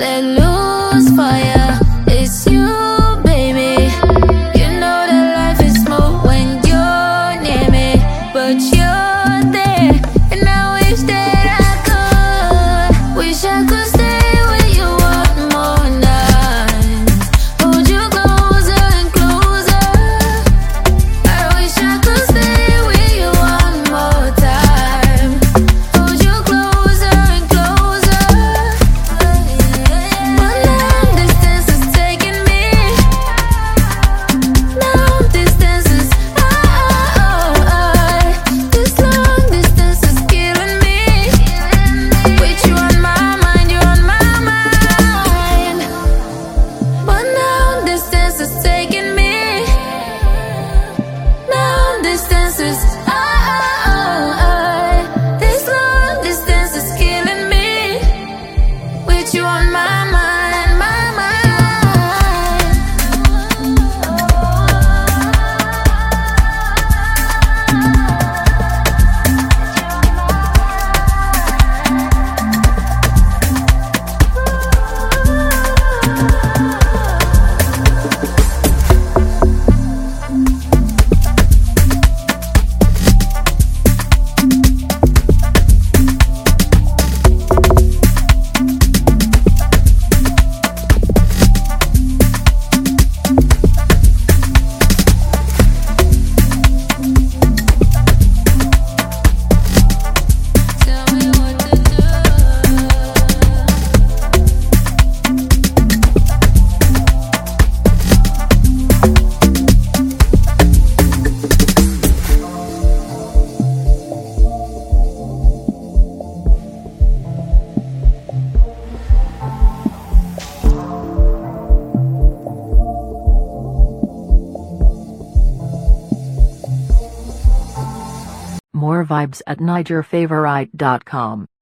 let loose fire. It's you, baby. You know that life is smooth when you're near me, but you're there, and I wish that I could. Wish I could stay with you one more night. Hold you closer and closer. I wish I could stay with you one more time. Hold you closer and closer. But long distance is taking me. Long distance is this long distance is killing me. With you on my mind, you're on my mind. But long distance is taking me. Long distance is this long distance is killing me. With you on my mind, my mind. Tell me what to do. More vibes at NigerFavorite.com.